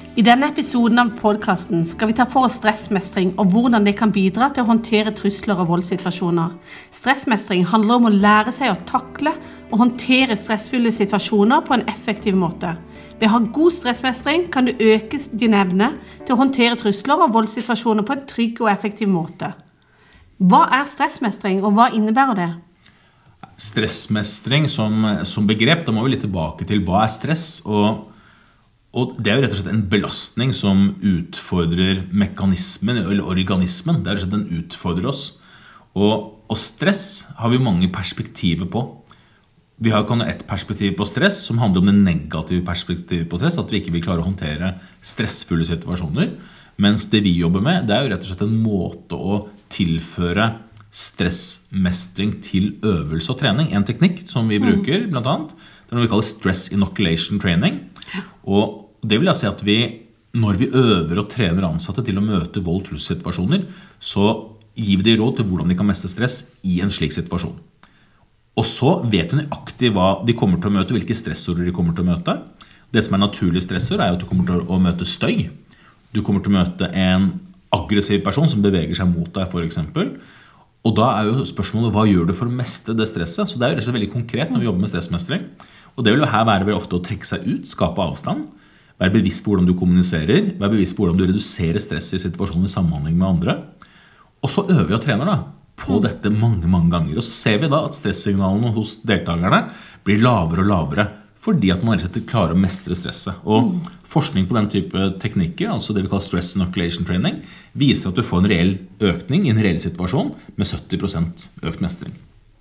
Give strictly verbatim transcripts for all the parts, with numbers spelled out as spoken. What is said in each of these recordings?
I denne episoden av podcasten skal vi ta for oss stressmestring og hvordan det kan bidra til å håndtere trusler og voldssituasjoner. Stressmestring handler om å lære seg å takle og håndtere stressfulle situasjoner på en effektiv måte. Ved å ha god stressmestring kan du øke din evne til å håndtere trusler og voldssituasjoner på en trygg og effektiv måte. Hva er stressmestring, og hva innebærer det? Stressmestring som, som begrep, da må vi litt tilbake til hva er stress, og Og det er jo rett og slett en belastning som utfordrer mekanismen eller organismen. Det er rett og slett den utfordrer oss. Og, og stress har vi mange perspektiver på. Vi har kan et perspektiv på stress som handler om det negative perspektivet på stress, at vi ikke vil klare å håndtere stressfulle situasjoner. Mens det vi jobber med, det er jo rett og slett en måte å tilføre stressmestring til øvelse og trening. En teknikk som vi bruker blant annet, det er noe vi kaller stress inoculation training. Og det vil jeg si at vi, når vi øver og trener ansatte til å møte vold- og trusselsituasjoner, så gir vi dem råd til hvordan de kan mestre stress i en slik situasjon. Og så vet de nøyaktig hva de kommer til å møte, hvilke stressorer de kommer til å møte. Det som er naturlig stressor er at du kommer til å møte støy. Du kommer til å møte en aggressiv person som beveger seg mot deg, for eksempel. Og da er jo spørsmålet, hva gjør du for å mestre det stresset? Så det er jo rett og slett veldig konkret når vi jobber med stressmestring. Og det vil jo her være veldig ofte å trekke seg ut, skape avstand, være bevisst på hvordan du kommuniserer, være bevisst på hvordan du reduserer stress i situasjoner i samhandling med andre. Og så øver vi og trener da, på mm. dette mange, mange ganger. Og så ser vi da at stresssignalene hos deltakerne blir lavere og lavere, fordi at man rett og slett klarer å mestre stresset. Og mm. forskning på den type teknikker, altså det vi kaller stress inoculation training, viser at du får en reell økning i en reell situasjon med sytti prosent økt mestring.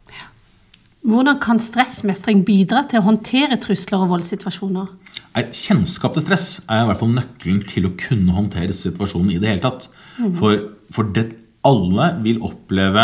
Hvordan kan stressmestring bidra til å håndtere trusler og voldssituasjoner? Kjennskap til stress er i hvert fall nøkkelen til å kunne håndtere situasjonen i det hele tatt. Mm. For, for det, alle vil oppleve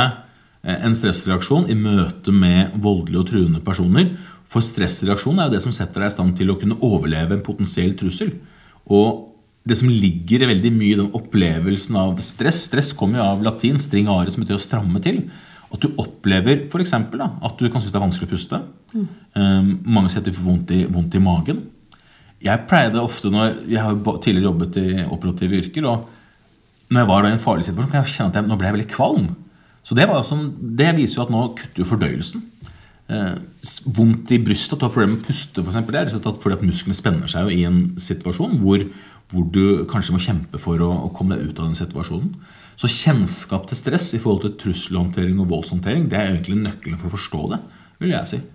en stressreaksjon i møte med voldelige og truende personer. For stressreaksjon er jo det som setter deg i stand til å kunne overleve en potensiell trussel. Og det som ligger veldig mye i den opplevelsen av stress, stress kommer jo av latin, stringare, som betyr å stramme til. At du opplever for eksempel da, at du kan synes det er vanskelig å puste. Mm. Um, mange sier at du får vondt i, vondt i magen. Jeg pleide ofte, når jeg har tidligere jobbet i operative yrker, og når jeg var i en farlig situasjon, kan jeg kjenne at jeg, nå ble jeg veldig kvalm. Så det, var jo sånn, det viser jo at nå kutter jo fordøyelsen. Uh, vondt i brystet, at du har problemer med å puste for eksempel, det er rett og slett fordi at musklene spenner seg jo i en situasjon hvor, hvor du kanskje må kjempe for å, å komme deg ut av den situasjonen. Så kjennskap til stress i forhold til trusselhåndtering og voldshåndtering, det er egentlig nøkkelen for å forstå det, vil jeg si.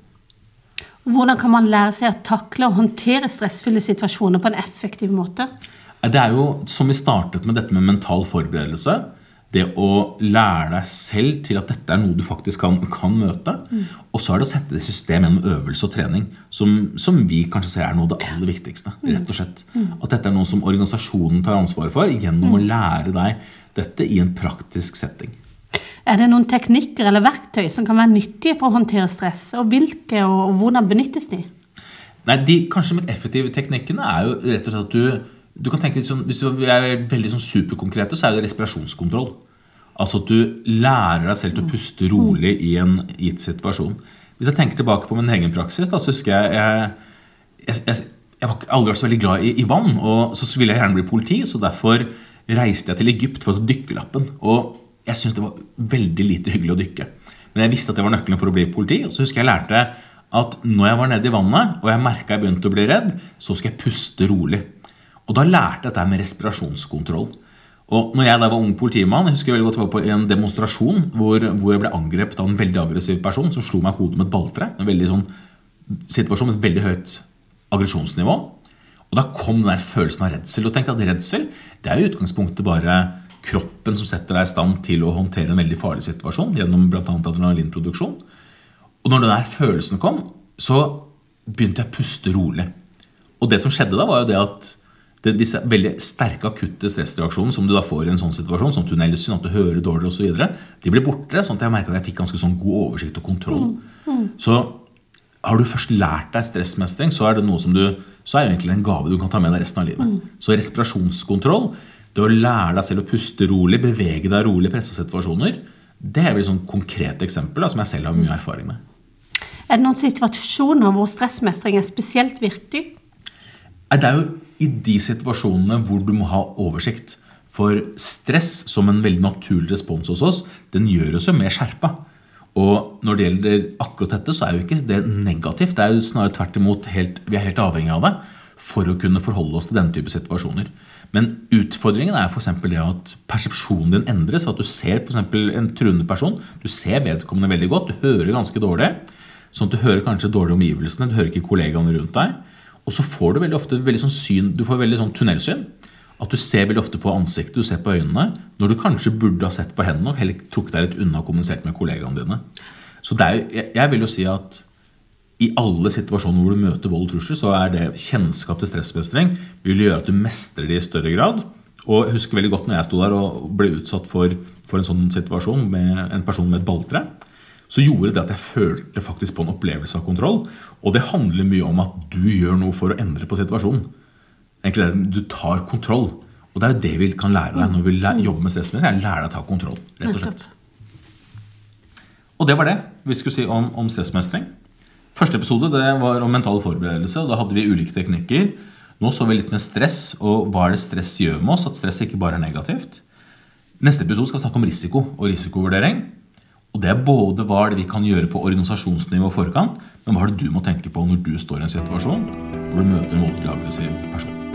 Hvordan kan man lære seg å takle og håndtere stressfulle situasjoner på en effektiv måte? Det er jo, som vi startet med dette med mental forberedelse, det å lære deg selv til at dette er noe du faktisk kan, kan møte, mm. og så er det å sette det i system gjennom øvelse og trening, som, som vi kanskje ser er noe av det aller viktigste, rett og slett. Mm. At dette er noe som organisasjonen tar ansvar for, gjennom mm. å lære deg dette i en praktisk setting. Er det noen teknikker eller verktøy som kan være nyttige for å håndtere stress, og hvilke og hvordan benyttes de? Nei, de kanskje mest effektive teknikkene er jo rett og slett at du Du kan tenke litt sånn, hvis du er veldig sånn superkonkrete, så er det respirasjonskontroll. Altså at du lærer deg selv til å puste rolig i en gitt situasjon. Hvis jeg tenker tilbake på min egen praksis, da så husker jeg jeg, jeg, jeg, jeg var aldri vært så veldig glad i, i vann, og så ville jeg gjerne bli politi, så derfor reiste jeg til Egypt for å ta dykkelappen. Og jeg syntes det var veldig lite hyggelig å dykke. Men jeg visste at det var nøkkelen for å bli politi, og så husker jeg lærte at når jeg var nede i vannet, og jeg merket jeg begynte å bli redd, så skal jeg puste rolig. Og da lærte jeg dette med respirasjonskontroll. Og når jeg da var ung politimann, jeg husker veldig godt jeg var på en demonstrasjon hvor, hvor jeg ble angrepet av en veldig aggressiv person som slo meg i hodet med et balltre. En veldig sånn situasjon med et veldig høyt aggresjonsnivå. Og da kom den der følelsen av redsel. Og tenkte at redsel, det er jo i utgangspunktet bare kroppen som setter deg i stand til å håndtere en veldig farlig situasjon gjennom blant annet adrenalinproduksjon. Og når den der følelsen kom, så begynte jeg å puste rolig. Og det som skjedde da var jo det at det, disse veldig sterke akutte stressreaksjoner som du da får i en sånn situasjon, som tunnelsyn, at du hører dårlig og så videre, de ble borte, sånn at jeg merket at jeg fikk ganske sånn god oversikt og kontroll. Mm, mm. Så har du først lært deg stressmestring, så er det noe som du, så er det egentlig en gave du kan ta med deg resten av livet. Mm. Så respirasjonskontroll, det å lære deg selv å puste rolig, bevege deg rolig i pressesituasjoner, det er vel et sånn konkret eksempel da, som jeg selv har mye erfaring med. Er det noen situasjoner hvor stressmestring er spesielt viktig? Det er jo i de situasjonene hvor du må ha oversikt. For stress som en veldig naturlig respons hos oss, den gjør oss jo mer skjerpa. Og når det gjelder akkurat dette, så er jo ikke det negativt. Det er jo snarere tvert imot, helt, vi er helt avhengig av det for å kunne forholde oss til denne type situasjoner. Men utfordringen er for eksempel det at persepsjonen din endres, at du ser for eksempel en truende person, du ser vedkommende veldig godt, du hører ganske dårlig, sånn at du hører kanskje dårlig omgivelsene, du hører ikke kollegaene rundt deg, og så får du veldig ofte veldig sånn syn, du får veldig sånn tunnelsyn, at du ser veldig ofte på ansiktet, du ser på øynene, når du kanskje burde ha sett på hendene og heller trukket deg litt unna og kommunisert med kollegaene dine. Så det er, jeg, jeg vil jo si at i alle situasjoner hvor du møter vold og trusler, så er det kjennskap til stressmestring vil gjøre at du mestrer det i større grad. Og jeg husker veldig godt når jeg stod der og ble utsatt for, for en sånn situasjon med en person med et balltre, så gjorde det at jeg følte faktisk på en opplevelse av kontroll. Og det handler mye om at du gjør noe for å endre på situasjonen. Egentlig det, du tar kontroll. Og det er jo det vi kan lære deg når vi jobber med stressmestring. Jeg lærer deg å ta kontroll, rett og slett. Og det var det vi skulle si om, om stressmestring. Første episode det var om mental forberedelse, og da hadde vi ulike teknikker. Nå så vi litt med stress, og hva er det stress gjør med oss, at stress ikke bare er negativt. Neste episode skal snakke om risiko og risikovurdering. Og det er både hva er det vi kan gjøre på organisasjonsnivå og forkant, men hva er det du må tenke på når du står i en situasjon hvor du møter en voldelig aggressiv person.